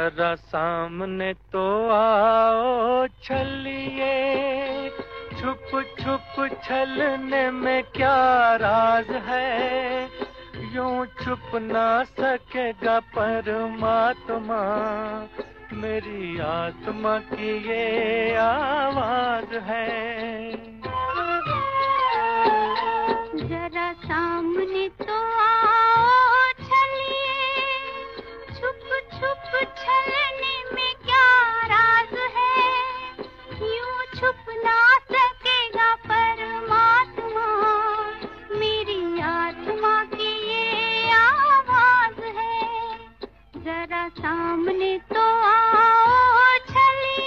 जरा सामने तो आओ छलिए, छुप छुप छलने में क्या राज है, यूं छुप ना सकेगा परमात्मा, मेरी आत्मा की ये आवाज है। जरा सामने तो आओ छलिए, छुप छुप छलने में क्या राज है, यूं छुप ना सकेगा परमात्मा, मेरी आत्मा की ये आवाज है। जरा सामने तो आओ छलिए।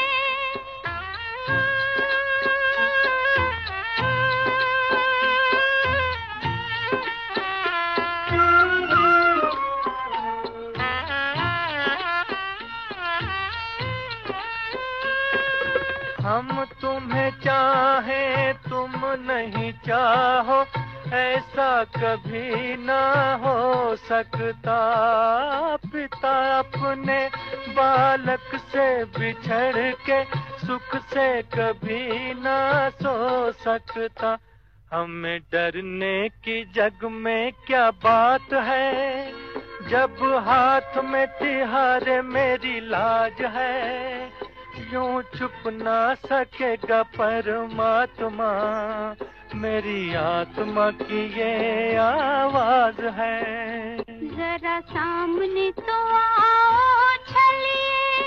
हम तुम्हें चाहें तुम नहीं चाहो, ऐसा कभी ना हो सकता। पिता अपने बालक से बिछड़ के सुख से कभी ना सो सकता। हमें डरने की जग में क्या बात है, जब हाथ में तिहारे मेरी लाज है, यूं छुप ना सकेगा परमात्मा, मेरी आत्मा की ये आवाज है। जरा सामने तो आओ छलिए।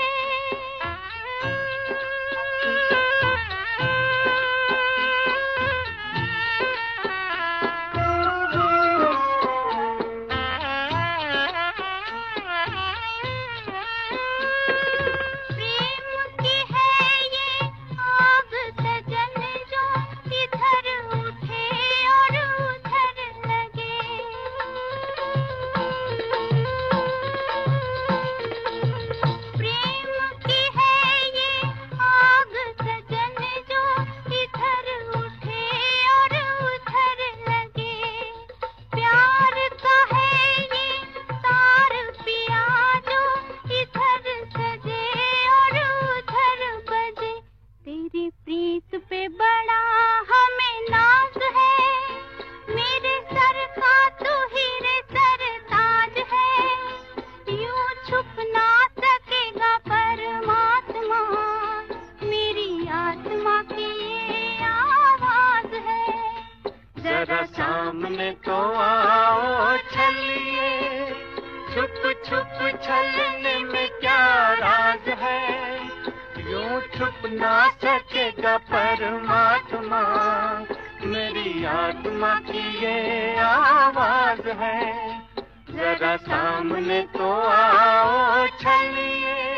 प्रीत पे बड़ा हमें नाज है, मेरे सर का तो हीरे सरताज है, यूं छुप ना सकेगा परमात्मा, मेरी आत्मा की ये आवाज है। जरा सामने तो आओ छलिए, छुप छुप छलने में क्या राज है, यूं छुप ना सकेगा परमात्मा, मेरी आत्मा की ये आवाज है। जरा सामने तो आओ छलिए।